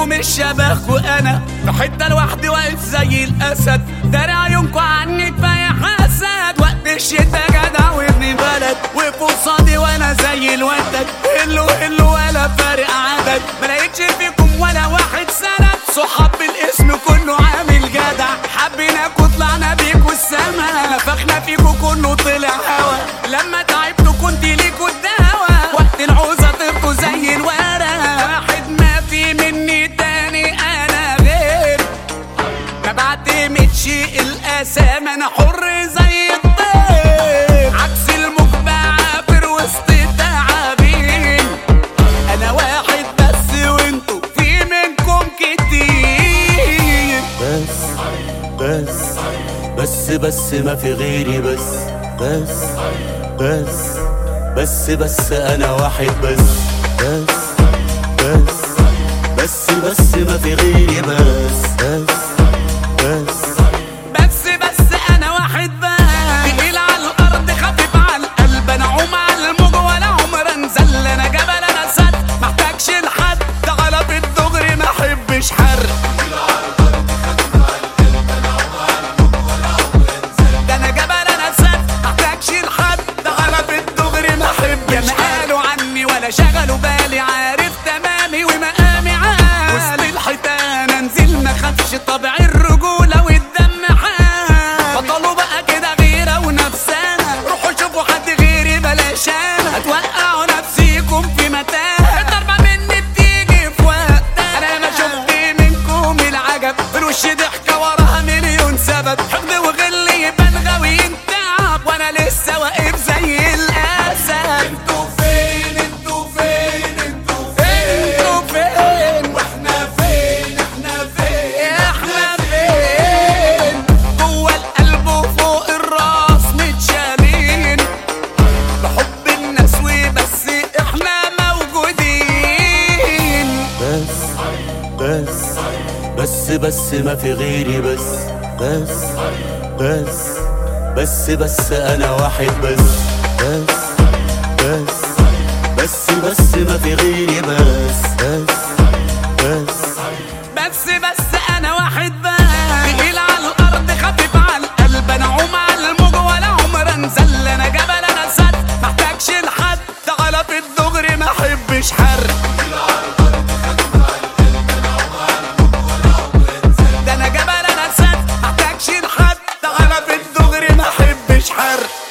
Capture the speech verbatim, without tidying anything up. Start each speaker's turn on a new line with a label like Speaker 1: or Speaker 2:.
Speaker 1: انتوا مش شبهكوا انا في حته لوحدي واقف زي الاسد، داري عيونكوا عني كفايه حسد. وقت الشتا جدع وابن بلد وقف قصادي وانا زي الودد، هلو هلو ولا فارق عدد، ملاقيتش فيكم ولا واحد سند. صحاب بالاسم كله عامل جدع، حبيناكوا طلعنا بيكوا السما، نفخنا فيكوا كله طلع هوا. لما تعبتوا كنت ليكوا الدوا، وقت العوزة طرتوا زي الورق. واحد ما في مني تاني انا غير، ما بعتمدش الاسامي انا حر زي الطير. عكس الموج بعافر وسط تعابين، انا واحد بس وانتوا في منكم كتير.
Speaker 2: بس بس بس بس ما في غيري، بس بس بس بس بس انا واحد بس. بس بس بس بس ما في غيري، بس بس بس
Speaker 1: بس بس انا واحد بس. تقيل على الارض خفيف على القلب، انا عوم على الموج ولا عمر انزل، انا جبل انا سد محتاجش لحد، تعالى بالدغري ما احبش حر. ده انا جبل انا سد محتاجش لحد، تعالى بالدغري ما احبش حر. ما قالوا عني ولا شغلوا بالي، عارف تمامي ومقامي عال، وسط الحيطان انزل ما خافش، طبع الرجوله والدم حال. بطلوا بقى كده غيره ونفسنا، روحوا شوفوا حد غيري بلاش انا، هتوقعوا نفسيكم في متاهه. الضربه مني بتيجي في وقتها، انا ما شفت منكم العجب، الوش ضحكه وراها مليون سبب، حقد وغل يبان غاوي تعب، وانا لسه واقف زي الاسد. انتوا فين انتوا فين انتوا فين انتوا فين واحنا فين احنا فين احنا فين؟ جوه القلب وفوق الراس متشالين، بحب الناس وبس احنا موجودين.
Speaker 2: بس بس بس بس ما في غيري، بس بس بس بس بس انا واحد بس. بس بس بس بس ما في غيري، بس بس بس
Speaker 1: بس بس انا واحد بس. تقيل على الارض خفيف على القلب، انا عوم على الموج ولا عمر انزل، انا جبل انا سد محتاجش لحد، تعالى في الدغري ما احبش حر. ده انا جبل انا سد محتاجش لحد، تعالى في الدغري ما احبش حر.